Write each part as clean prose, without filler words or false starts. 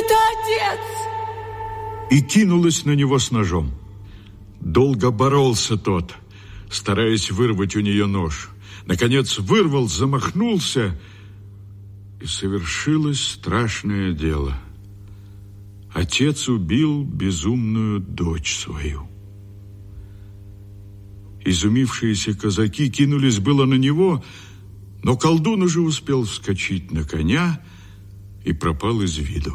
Это отец! И кинулась на него с ножом. Долго боролся тот, стараясь вырвать у нее нож. Наконец вырвал, замахнулся, и совершилось страшное дело. Отец убил безумную дочь свою. Изумившиеся казаки кинулись было на него, но колдун уже успел вскочить на коня и пропал из виду.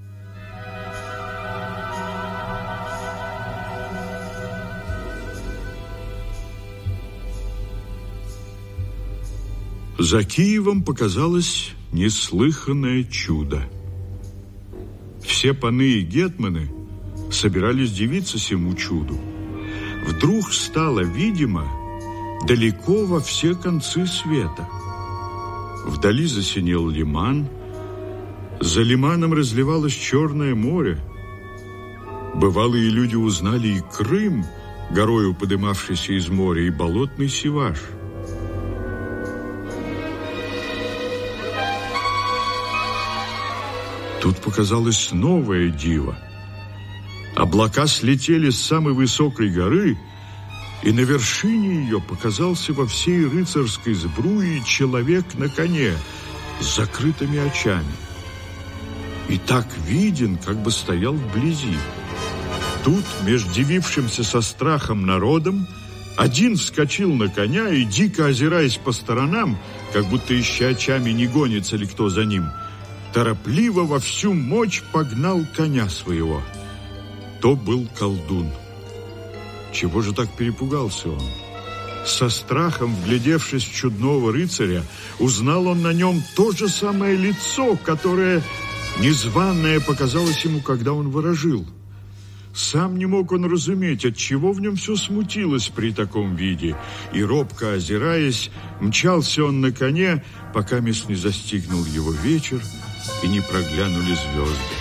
За Киевом показалось неслыханное чудо. Все паны и гетманы собирались дивиться сему чуду. Вдруг стало видимо далеко во все концы света. Вдали засинел лиман, за лиманом разливалось Черное море. Бывалые люди узнали и Крым, горою подымавшийся из моря, и болотный Севаш. Тут показалось новое диво. Облака слетели с самой высокой горы, и на вершине ее показался во всей рыцарской сбруе человек на коне с закрытыми очами. И так виден, как бы стоял вблизи. Тут, между дивившимся со страхом народом, один вскочил на коня и, дико озираясь по сторонам, как будто ища очами, не гонится ли кто за ним, торопливо во всю мочь погнал коня своего. То был колдун. Чего же так перепугался он? Со страхом, вглядевшись в чудного рыцаря, узнал он на нем то же самое лицо, которое незваное показалось ему, когда он ворожил. Сам не мог он разуметь, отчего в нем все смутилось при таком виде, и, робко озираясь, мчался он на коне, пока не застигнул его вечер и не проглянули звезды.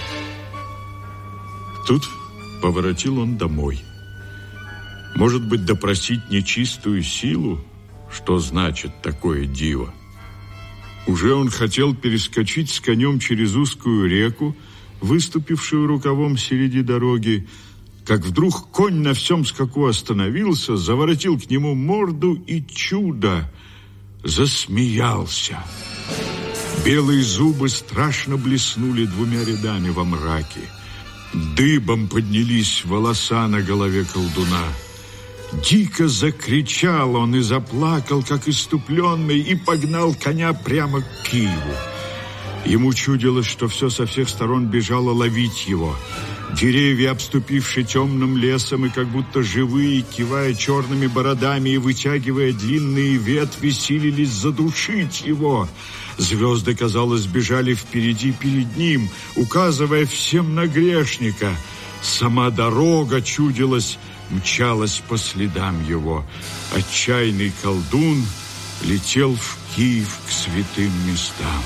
Тут поворотил он домой. Может быть, допросить нечистую силу, что значит такое диво. Уже он хотел перескочить с конем через узкую реку, выступившую рукавом среди дороги, как вдруг конь на всем скаку остановился, заворотил к нему морду и чудо засмеялся. Белые зубы страшно блеснули двумя рядами во мраке. Дыбом поднялись волоса на голове колдуна. Дико закричал он и заплакал, как исступленный, и погнал коня прямо к Киеву. Ему чудилось, что все со всех сторон бежало ловить его. Деревья, обступившие темным лесом и как будто живые, кивая черными бородами и вытягивая длинные ветви, силились задушить его. Звезды, казалось, бежали впереди перед ним, указывая всем на грешника. Сама дорога, чудилась, мчалась по следам его. Отчаянный колдун летел в Киев к святым местам.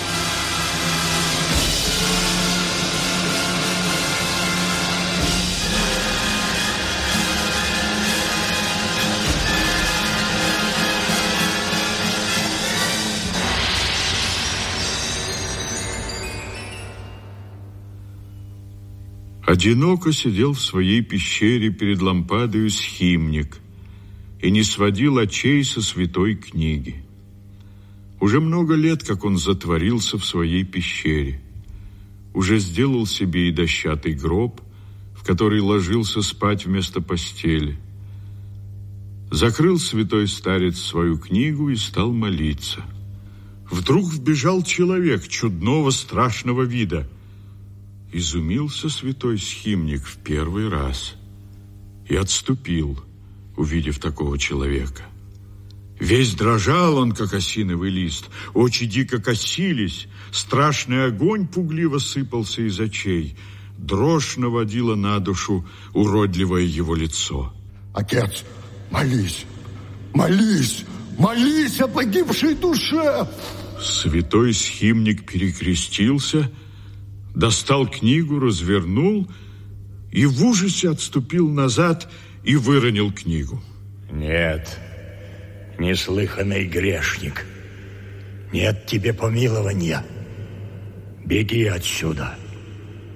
Одиноко сидел в своей пещере перед лампадою схимник и не сводил очей со святой книги. Уже много лет, как он затворился в своей пещере. Уже сделал себе и дощатый гроб, в который ложился спать вместо постели. Закрыл святой старец свою книгу и стал молиться. Вдруг вбежал человек чудного страшного вида. Изумился святой схимник в первый раз и отступил, увидев такого человека. Весь дрожал он, как осиновый лист, очи дико косились, страшный огонь пугливо сыпался из очей, дрожь наводила на душу уродливое его лицо. Отец, молись, молись, молись о погибшей душе! Святой схимник перекрестился, достал книгу, развернул и в ужасе отступил назад и выронил книгу. Нет, неслыханный грешник, нет тебе помилования. Беги отсюда.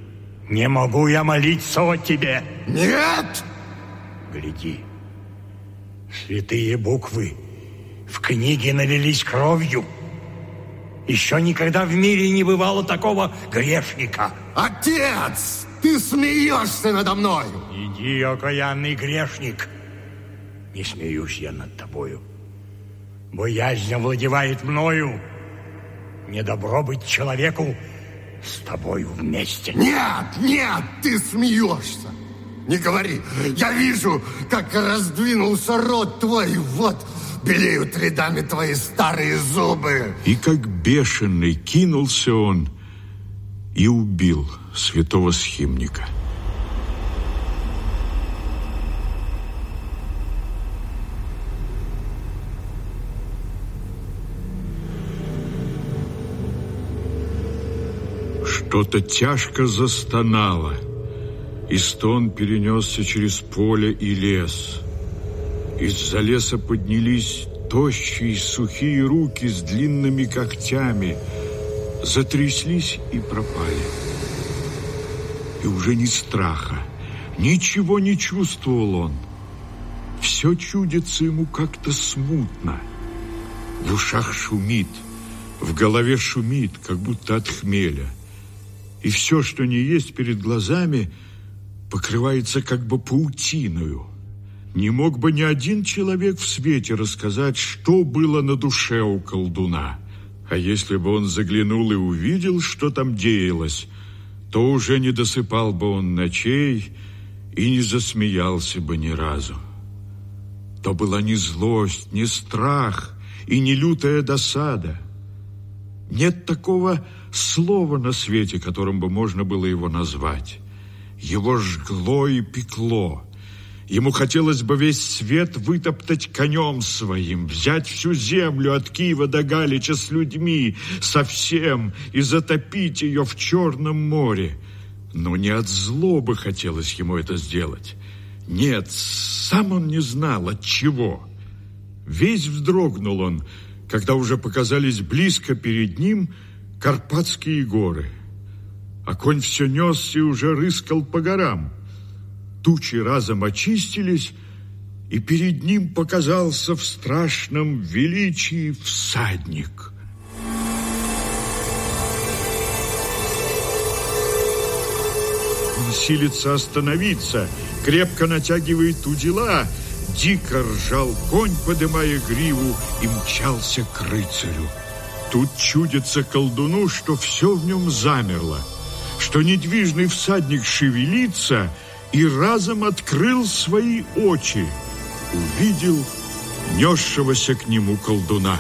Не могу я молиться о тебе. Нет! Гляди, святые буквы в книге налились кровью. Еще никогда в мире не бывало такого грешника. Отец, ты смеешься надо мною. Иди, окаянный грешник. Не смеюсь я над тобою. Боязнь овладевает мною. Недобро быть человеку с тобою вместе. Нет, нет, ты смеешься. Не говори. Я вижу, как раздвинулся рот твой. Вот белеют рядами твои старые зубы. И как бешеный кинулся он и убил святого схимника. Что-то тяжко застонало, и стон перенесся через поле и лес. Из-за леса поднялись тощие сухие руки с длинными когтями, затряслись и пропали. И уже ни страха, ничего не чувствовал он. Все чудится ему как-то смутно. В ушах шумит, в голове шумит, как будто от хмеля. И все, что не есть перед глазами, покрывается как бы паутиною. Не мог бы ни один человек в свете рассказать, что было на душе у колдуна. А если бы он заглянул и увидел, что там деялось, то уже не досыпал бы он ночей и не засмеялся бы ни разу. То была не злость, не страх и не лютая досада. Нет такого слова на свете, которым бы можно было его назвать. Его жгло и пекло. Ему хотелось бы весь свет вытоптать конем своим, взять всю землю от Киева до Галича с людьми, совсем, и затопить ее в Черном море. Но не от злобы хотелось ему это сделать. Нет, сам он не знал, от чего. Весь вздрогнул он, когда уже показались близко перед ним Карпатские горы. А конь все несся и уже рыскал по горам. Тучи разом очистились, и перед ним показался в страшном величии всадник. Он силится остановиться, крепко натягивает удила. Дико ржал конь, подымая гриву, и мчался к рыцарю. Тут чудится колдуну, что все в нем замерло, что недвижный всадник шевелится и разом открыл свои очи, увидел несшегося к нему колдуна.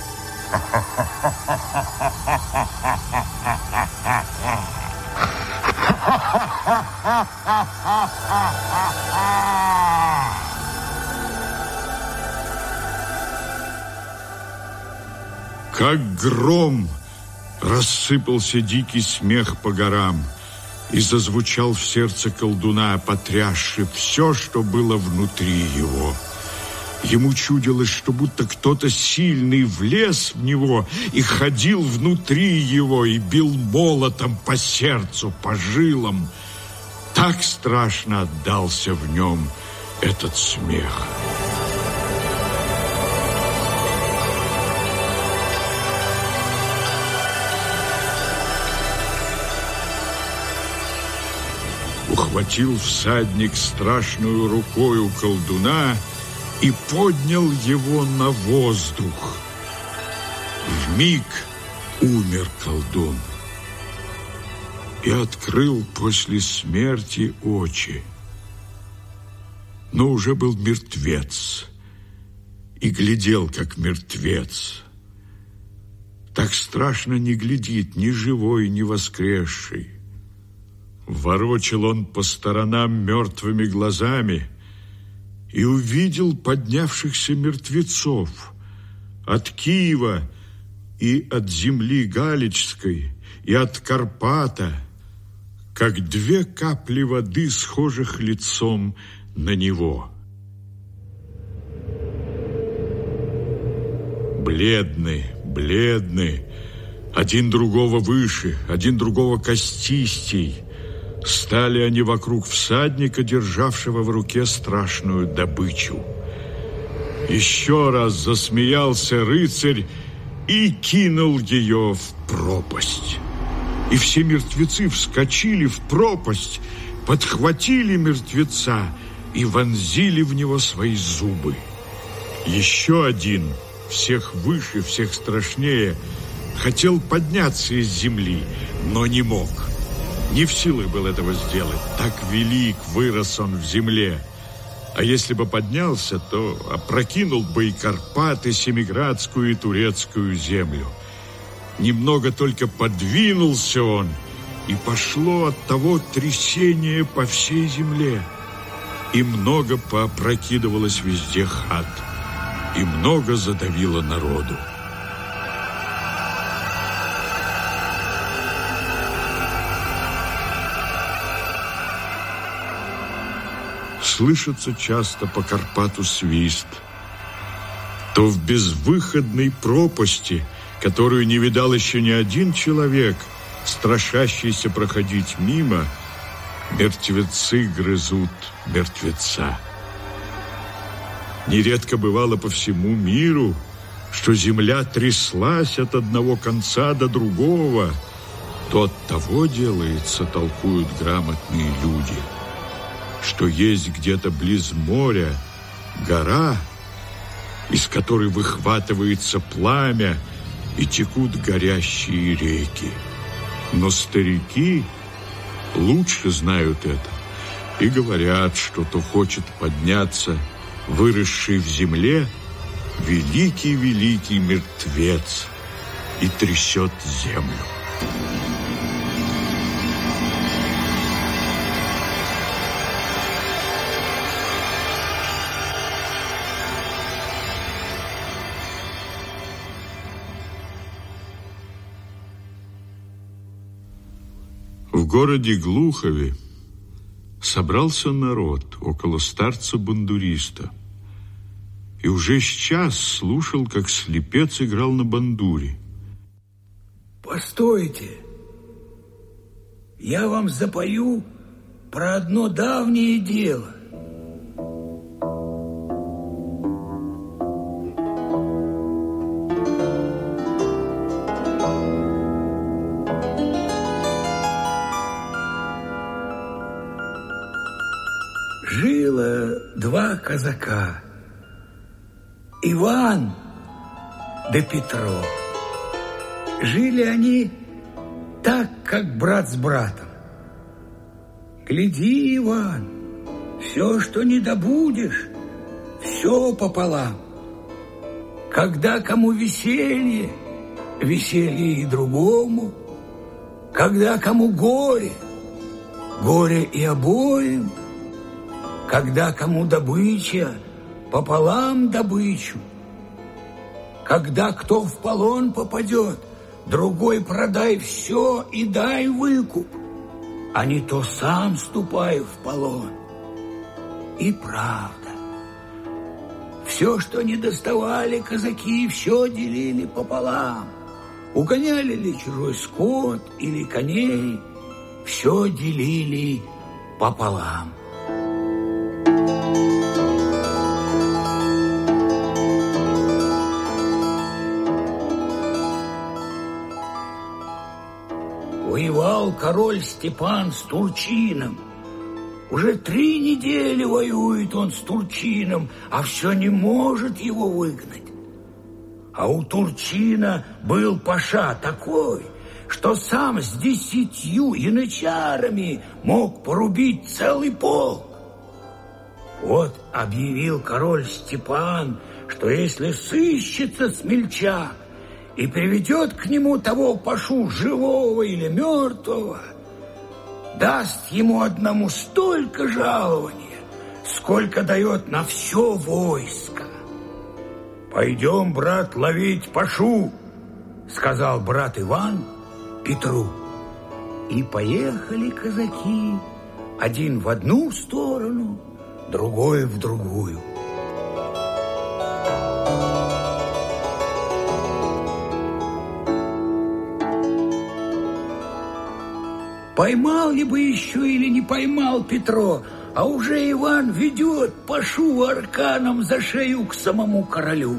Как гром рассыпался дикий смех по горам и зазвучал в сердце колдуна, потрясши все, что было внутри его. Ему чудилось, что будто кто-то сильный влез в него и ходил внутри его и бил молотом по сердцу, по жилам. Так страшно отдался в нем этот смех. Ухватил всадник страшную рукою колдуна и поднял его на воздух. Вмиг умер колдун и открыл после смерти очи. Но уже был мертвец и глядел, как мертвец. Так страшно не глядит ни живой, ни воскресший. Ворочал он по сторонам мертвыми глазами и увидел поднявшихся мертвецов от Киева и от земли Галичской, и от Карпата, как две капли воды, схожих лицом на него. Бледны, бледны, один другого выше, один другого костистей, Стали они вокруг всадника, державшего в руке страшную добычу. Еще раз засмеялся рыцарь и кинул ее в пропасть. И все мертвецы вскочили в пропасть, подхватили мертвеца и вонзили в него свои зубы. Еще один, всех выше, всех страшнее, хотел подняться из земли, но не мог. Не в силах был этого сделать. Так велик вырос он в земле. А если бы поднялся, то опрокинул бы и Карпаты, Семиградскую и Турецкую землю. Немного только подвинулся он, и пошло от того трясение по всей земле. И много поопрокидывалось везде хат, и много задавило народу. Слышится часто по Карпату свист. То в безвыходной пропасти, которую не видал еще ни один человек, страшащийся проходить мимо, мертвецы грызут мертвеца. Нередко бывало по всему миру, что земля тряслась от одного конца до другого. То от того делается, толкуют грамотные люди, что есть где-то близ моря гора, из которой выхватывается пламя и текут горящие реки. Но старики лучше знают это и говорят, что то хочет подняться выросший в земле великий-великий мертвец и трясет землю. В городе Глухове собрался народ около старца-бандуриста и уже сейчас слушал, как слепец играл на бандуре. Постойте, я вам запою про одно давнее дело. Жило два казака, Иван да Петро. Жили они так, как брат с братом. Гляди, Иван, все, что не добудешь, все пополам. Когда кому веселье, веселье и другому. Когда кому горе, горе и обоим. Когда кому добыча, пополам добычу. Когда кто в полон попадет, другой продай все и дай выкуп, а не то сам ступай в полон. И правда, все, что не доставали казаки, все делили пополам. Угоняли ли чужой скот или коней, все делили пополам. Воевал король Степан с Турчином. Уже 3 недели воюет он с Турчином, а все не может его выгнать. А у Турчина был паша такой, что сам с 10 янычарами мог порубить целый полк. Вот объявил король Степан, что если сыщется смельчак и приведет к нему того пашу живого или мертвого, даст ему одному столько жалования, сколько дает на все войско. «Пойдем, брат, ловить пашу», — сказал брат Иван Петру. И поехали казаки, один в одну сторону, другой в другую. Поймал ли бы еще или не поймал Петро, а уже Иван ведет пашу арканом за шею к самому королю.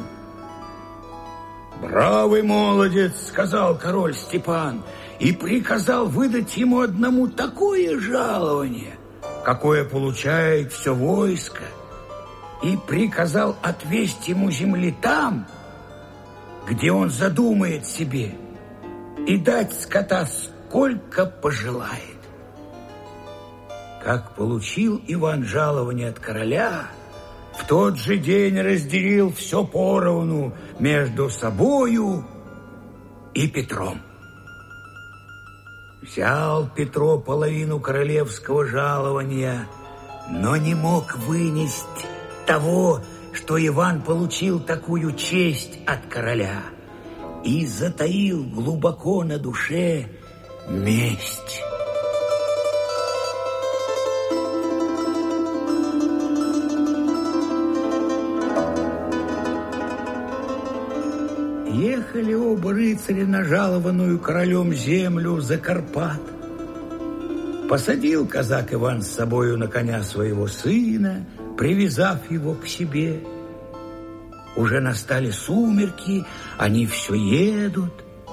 «Бравый молодец», — сказал король Степан, и приказал выдать ему одному такое жалование, какое получает все войско, и приказал отвесть ему земли там, где он задумает себе, и дать скота сколько пожелает. Как получил Иван жалование от короля, в тот же день разделил все поровну между собою и Петром. Взял Петро половину королевского жалования, но не мог вынести того, что Иван получил такую честь от короля, и затаил глубоко на душе месть. Ехали оба рыцаря на жалованную королем землю за Карпат. Посадил казак Иван с собою на коня своего сына, привязав его к себе. Уже настали сумерки, они все едут.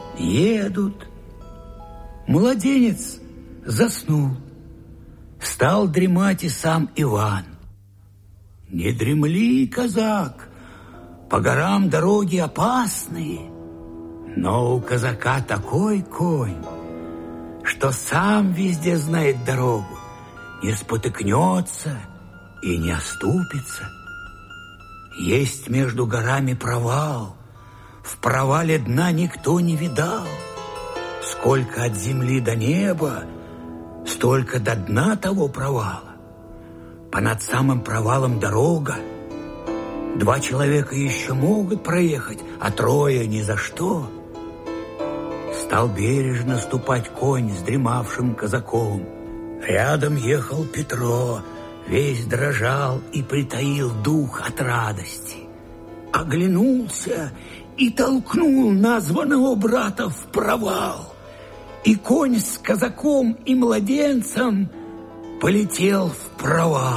Младенец заснул. Стал дремать и сам Иван. Не дремли, казак, по горам дороги опасные, но у казака такой конь, что сам везде знает дорогу, не спотыкнется и не оступится. Есть между горами провал, в провале дна никто не видал. Сколько от земли до неба, столько до дна того провала. Понад самым провалом дорога. 2 человека еще могут проехать, а 3 ни за что. Стал бережно ступать конь с дремавшим казаком. Рядом ехал Петро, весь дрожал и притаил дух от радости. Оглянулся и толкнул названного брата в провал. И конь с казаком и младенцем полетел в провал.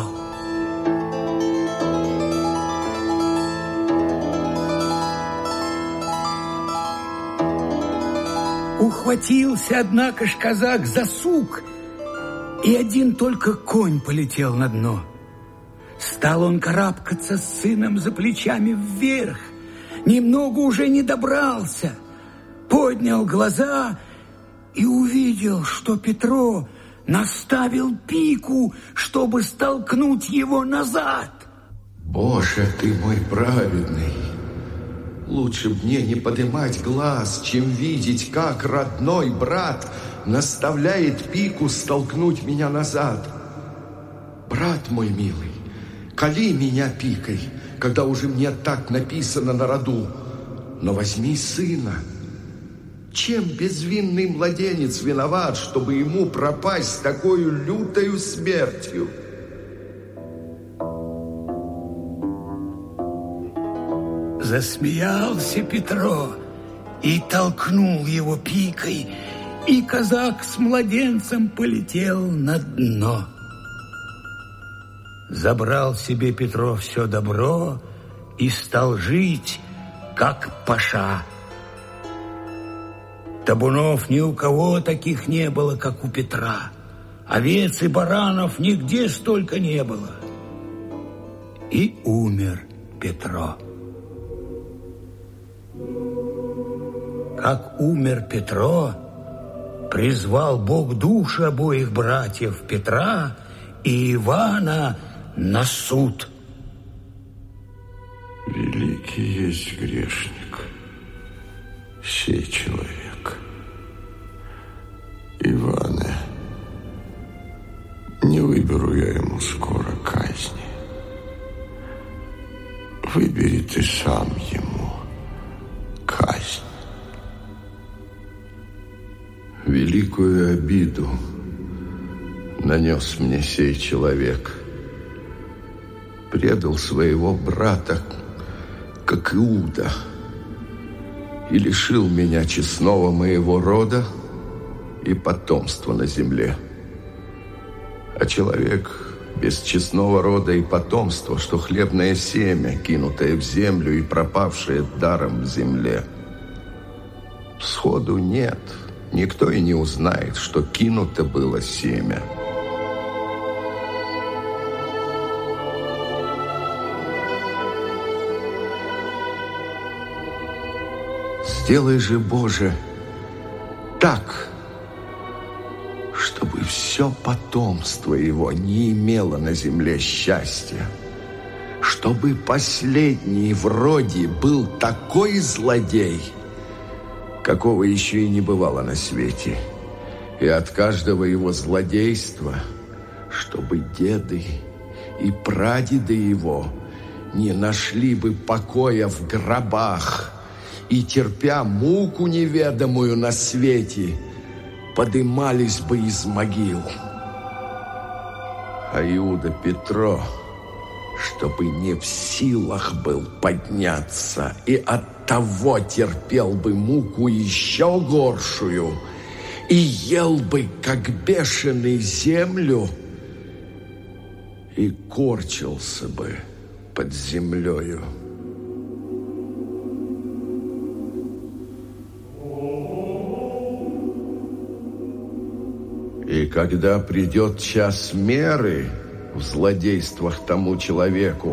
Ухватился, однако ж, казак за сук, и один только конь полетел на дно. Стал он карабкаться с сыном за плечами вверх, немного уже не добрался, поднял глаза и увидел, что Петро наставил пику, чтобы столкнуть его назад. Боже ты мой праведный! Лучше мне не поднимать глаз, чем видеть, как родной брат наставляет пику столкнуть меня назад. Брат мой милый, кали меня пикой, когда уже мне так написано на роду, но возьми сына. Чем безвинный младенец виноват, чтобы ему пропасть такою лютою смертью? Засмеялся Петро и толкнул его пикой, и казак с младенцем полетел на дно. Забрал себе Петро все добро и стал жить, как паша. Табунов ни у кого таких не было, как у Петра. Овец и баранов нигде столько не было. И умер Петро. Как умер Петро, призвал Бог души обоих братьев Петра и Ивана на суд. Великий есть грешник, сей человек. Иване, не выберу я ему скоро казни. Выбери ты сам ему казнь. Великую обиду нанес мне сей человек. Предал своего брата, как Иуда, и лишил меня честного моего рода, и потомство на земле. А человек без честного рода и потомства, что хлебное семя, кинутое в землю и пропавшее даром в земле. Сходу нет, никто и не узнает, что кинуто было семя. Сделай же, Боже, так, чтобы все потомство его не имело на земле счастья, чтобы последний в роде был такой злодей, какого еще и не бывало на свете, и от каждого его злодейства, чтобы деды и прадеды его не нашли бы покоя в гробах, и, терпя муку неведомую на свете, подымались бы из могил. А Иуда Петро, чтобы не в силах был подняться, и оттого терпел бы муку еще горшую, и ел бы, как бешеный, землю, и корчился бы под землею. И когда придет час меры в злодействах тому человеку,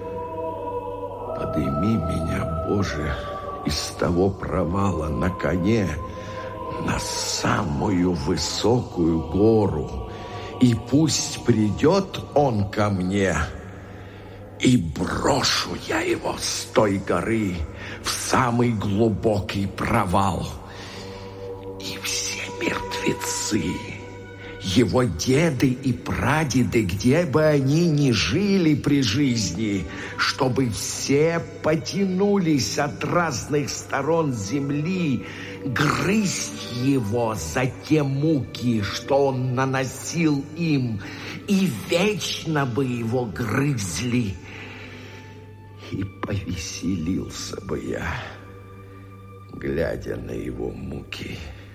подыми меня, Боже, из того провала на коне на самую высокую гору, и пусть придет он ко мне, и брошу я его с той горы в самый глубокий провал, и все мертвецы, его деды и прадеды, где бы они ни жили при жизни, чтобы все потянулись от разных сторон земли грызть его за те муки, что он наносил им, и вечно бы его грызли. И повеселился бы я, глядя на его муки.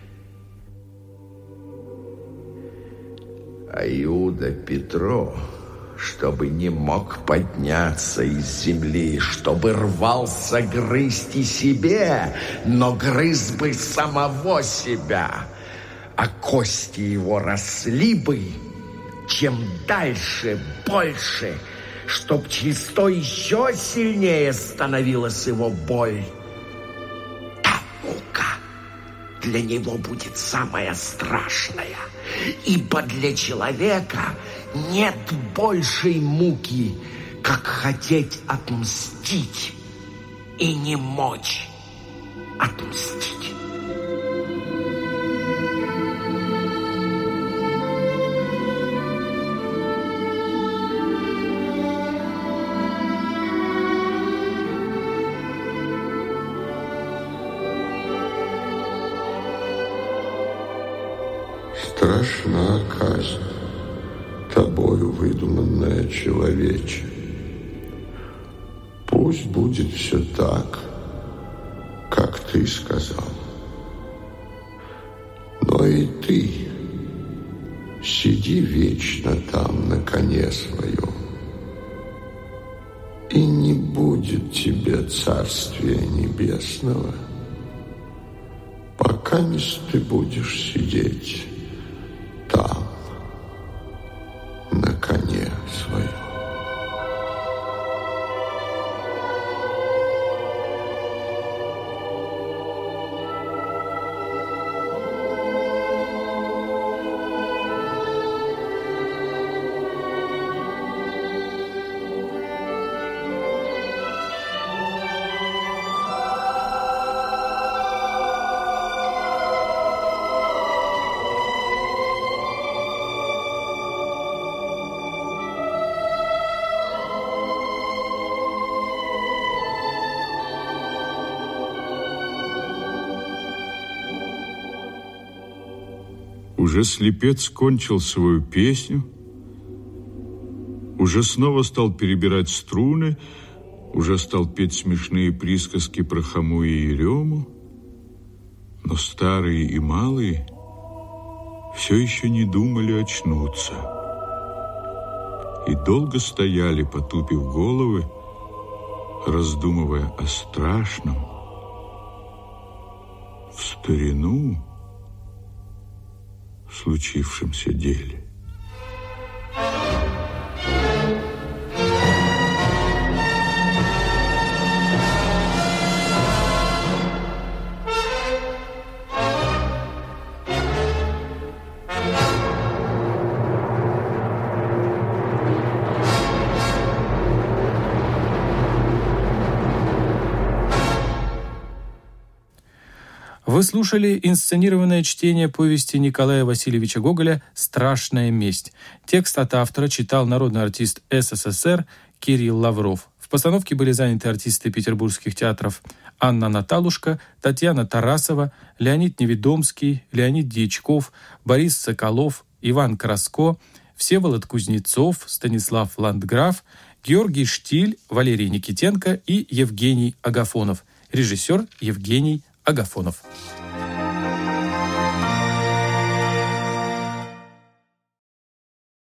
А Иуда Петро, чтобы не мог подняться из земли, чтобы рвался грызть и себе, но грыз бы самого себя, а кости его росли бы, чем дальше, больше, чтоб через то еще сильнее становилась его боль. Та мука для него будет самая страшная, ибо для человека нет большей муки, как хотеть отмстить и не мочь отмстить. Страшна казнь, тобою выдуманная, человече. Пусть будет все так, как ты сказал. Но и ты сиди вечно там на коне своем, и не будет тебе царствия небесного, пока ты будешь сидеть там, на коне своем. Уже слепец кончил свою песню, уже снова стал перебирать струны, уже стал петь смешные присказки про Хому и Ерему, но старые и малые все еще не думали очнуться. И долго стояли, потупив головы, раздумывая о страшном, в старину случившемся деле. Вы слушали инсценированное чтение повести Николая Васильевича Гоголя «Страшная месть». Текст от автора читал народный артист СССР Кирилл Лавров. В постановке были заняты артисты петербургских театров Анна Наталушка, Татьяна Тарасова, Леонид Неведомский, Леонид Дьячков, Борис Соколов, Иван Краско, Всеволод Кузнецов, Станислав Ландграф, Георгий Штиль, Валерий Никитенко и Евгений Агафонов. Режиссер Евгений Агафонов.